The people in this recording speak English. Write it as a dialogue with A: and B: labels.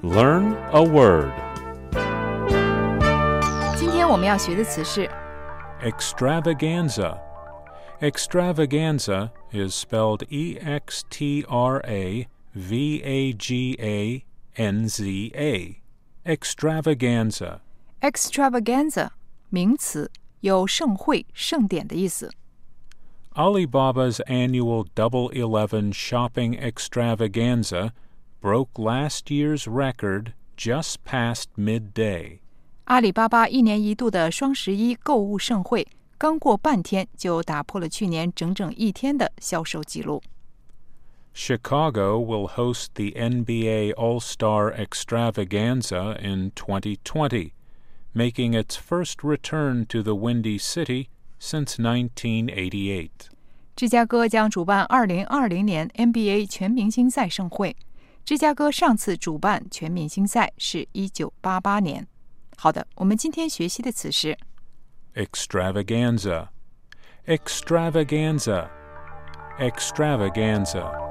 A: Learn a word.
B: 今天我们要学的词是
A: Extravaganza. Extravaganza is spelled E-X-T-R-A-V-A-G-A-N-Z-A. Extravaganza.
B: extravaganza 名词，有盛会、盛典的意思。
A: Alibaba's annual Double 11 shopping extravaganza broke last year's record just past midday.
B: 阿里巴巴一年一度的双11购物盛会刚过半天就打破了去年整整一天的销售记录。
A: Chicago will host the NBA All-Star Extravaganza in 2020, making its first return to the Windy City since 1988.
B: 芝加哥将主办2020年 NBA 全明星赛盛会。芝加哥上次主办全明星赛是1988年。好的，我们今天学习的词是
A: Extravaganza. Extravaganza. Extravaganza.